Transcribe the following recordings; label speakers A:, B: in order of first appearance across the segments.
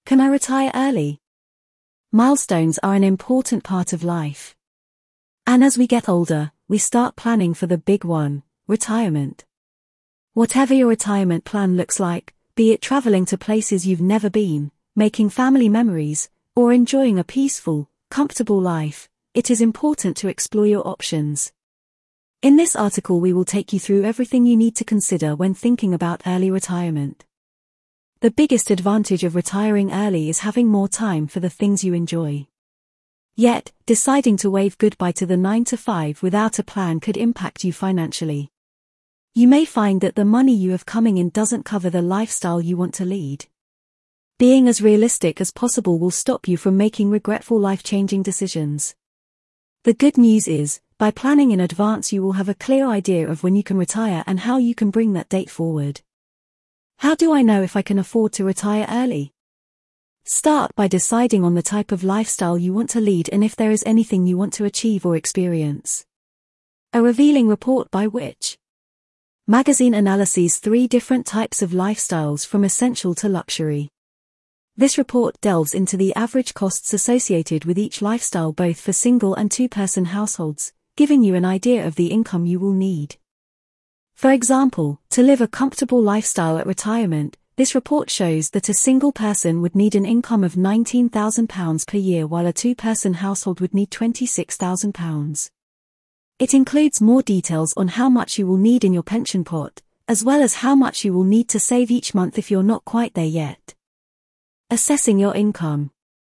A: Can I retire early? Milestones are an important part of life. And as we get older, we start planning for the big one, retirement. Whatever your retirement plan looks like, be it traveling to places you've never been, making family memories, or enjoying a peaceful, comfortable life, it is important to explore your options. In this article we will take you through everything you need to consider when thinking about early retirement. The biggest advantage of retiring early is having more time for the things you enjoy. Yet, deciding to wave goodbye to the 9-to-5 without a plan could impact you financially. You may find that the money you have coming in doesn't cover the lifestyle you want to lead. Being as realistic as possible will stop you from making regretful life-changing decisions. The good news is, by planning in advance you will have a clear idea of when you can retire and how you can bring that date forward. How do I know if I can afford to retire early? Start by deciding on the type of lifestyle you want to lead and if there is anything you want to achieve or experience. A revealing report by Which? Magazine analyses 3 different types of lifestyles from essential to luxury. This report delves into the average costs associated with each lifestyle both for single and two-person households, giving you an idea of the income you will need. For example, to live a comfortable lifestyle at retirement, this report shows that a single person would need an income of £19,000 per year while a two-person household would need £26,000. It includes more details on how much you will need in your pension pot, as well as how much you will need to save each month if you're not quite there yet. Assessing your income.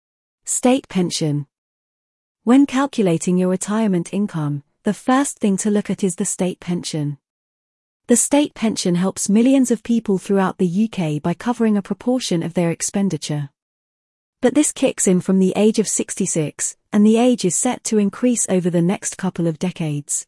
A: State pension. When calculating your retirement income, the first thing to look at is the state pension. The state pension helps millions of people throughout the UK by covering a proportion of their expenditure. But this kicks in from the age of 66, and the age is set to increase over the next couple of decades.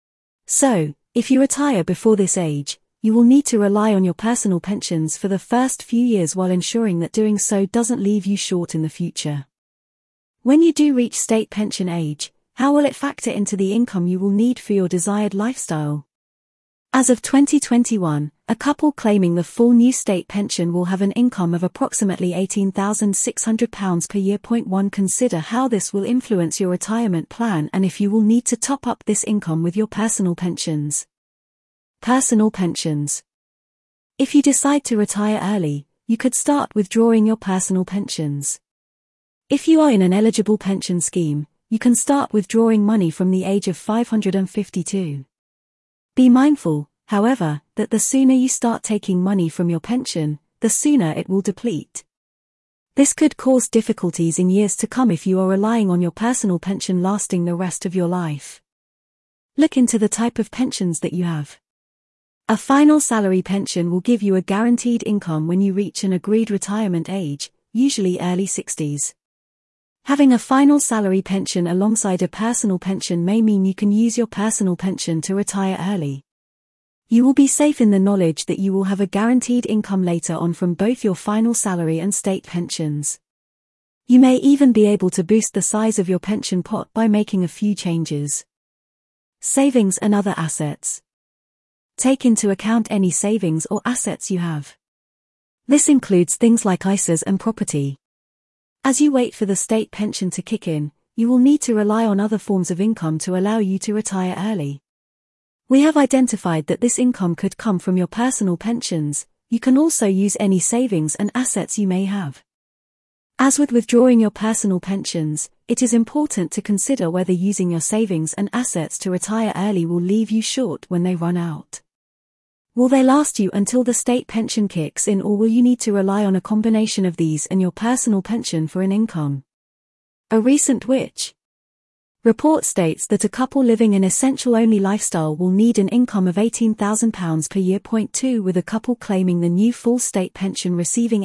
A: So, if you retire before this age, you will need to rely on your personal pensions for the first few years while ensuring that doing so doesn't leave you short in the future. When you do reach state pension age, how will it factor into the income you will need for your desired lifestyle? As of 2021, a couple claiming the full new state pension will have an income of approximately £18,600 per year. 1. Consider how this will influence your retirement plan and if you will need to top up this income with your personal pensions. Personal pensions. If you decide to retire early, you could start withdrawing your personal pensions. If you are in an eligible pension scheme, you can start withdrawing money from the age of 552. Be mindful, however, that the sooner you start taking money from your pension, the sooner it will deplete. This could cause difficulties in years to come if you are relying on your personal pension lasting the rest of your life. Look into the type of pensions that you have. A final salary pension will give you a guaranteed income when you reach an agreed retirement age, usually early 60s. Having a final salary pension alongside a personal pension may mean you can use your personal pension to retire early. You will be safe in the knowledge that you will have a guaranteed income later on from both your final salary and state pensions. You may even be able to boost the size of your pension pot by making a few changes. Savings and other assets. Take into account any savings or assets you have. This includes things like ISAs and property. As you wait for the state pension to kick in, you will need to rely on other forms of income to allow you to retire early. We have identified that this income could come from your personal pensions. You can also use any savings and assets you may have. As with withdrawing your personal pensions, it is important to consider whether using your savings and assets to retire early will leave you short when they run out. Will they last you until the state pension kicks in, or will you need to rely on a combination of these and your personal pension for an income? A recent Which? Report states that a couple living an essential-only lifestyle will need an income of £18,000 per year. 2. With a couple claiming the new full state pension receiving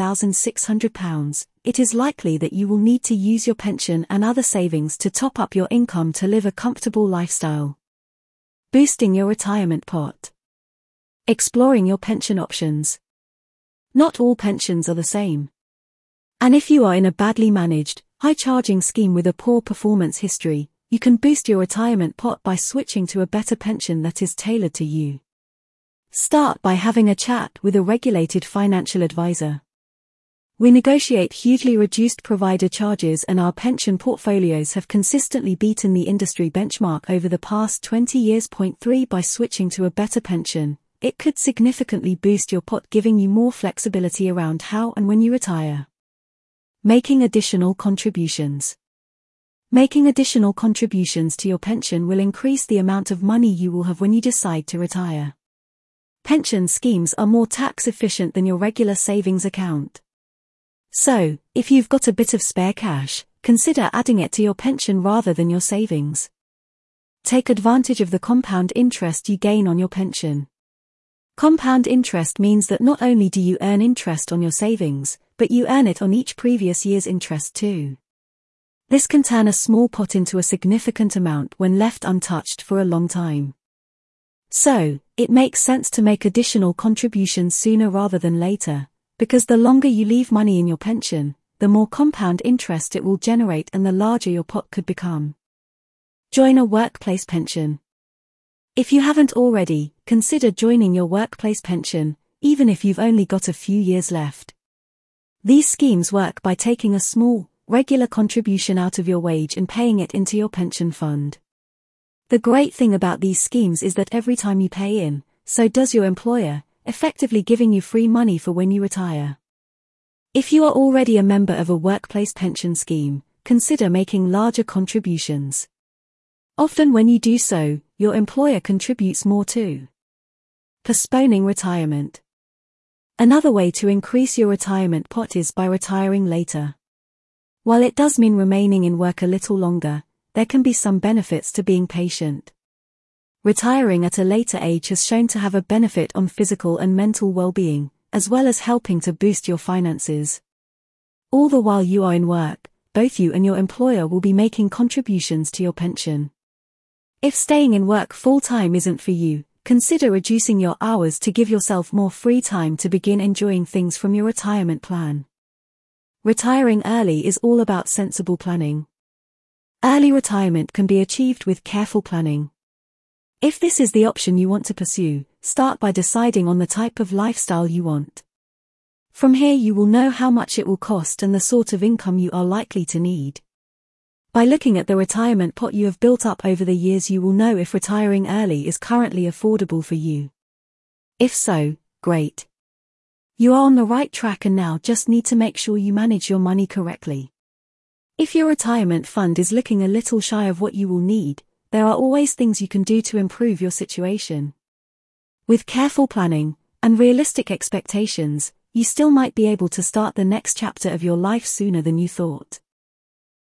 A: £18,600, it is likely that you will need to use your pension and other savings to top up your income to live a comfortable lifestyle. Boosting your retirement pot. Exploring your pension options. Not all pensions are the same. And if you are in a badly managed, high-charging scheme with a poor performance history, you can boost your retirement pot by switching to a better pension that is tailored to you. Start by having a chat with a regulated financial advisor. We negotiate hugely reduced provider charges, and our pension portfolios have consistently beaten the industry benchmark over the past 20 years. Point 3. By switching to a better pension, it could significantly boost your pot, giving you more flexibility around how and when you retire. Making additional contributions. Making additional contributions to your pension will increase the amount of money you will have when you decide to retire. Pension schemes are more tax efficient than your regular savings account. So, if you've got a bit of spare cash, consider adding it to your pension rather than your savings. Take advantage of the compound interest you gain on your pension. Compound interest means that not only do you earn interest on your savings, but you earn it on each previous year's interest too. This can turn a small pot into a significant amount when left untouched for a long time. So, it makes sense to make additional contributions sooner rather than later, because the longer you leave money in your pension, the more compound interest it will generate and the larger your pot could become. Join a workplace pension. If you haven't already, consider joining your workplace pension, even if you've only got a few years left. These schemes work by taking a small, regular contribution out of your wage and paying it into your pension fund. The great thing about these schemes is that every time you pay in, so does your employer, effectively giving you free money for when you retire. If you are already a member of a workplace pension scheme, consider making larger contributions. Often when you do so, your employer contributes more too. Postponing retirement. Another way to increase your retirement pot is by retiring later. While it does mean remaining in work a little longer, there can be some benefits to being patient. Retiring at a later age has shown to have a benefit on physical and mental well-being, as well as helping to boost your finances. All the while you are in work, both you and your employer will be making contributions to your pension. If staying in work full-time isn't for you, consider reducing your hours to give yourself more free time to begin enjoying things from your retirement plan. Retiring early is all about sensible planning. Early retirement can be achieved with careful planning. If this is the option you want to pursue, start by deciding on the type of lifestyle you want. From here you will know how much it will cost and the sort of income you are likely to need. By looking at the retirement pot you have built up over the years, you will know if retiring early is currently affordable for you. If so, great. You are on the right track and now just need to make sure you manage your money correctly. If your retirement fund is looking a little shy of what you will need, there are always things you can do to improve your situation. With careful planning and realistic expectations, you still might be able to start the next chapter of your life sooner than you thought.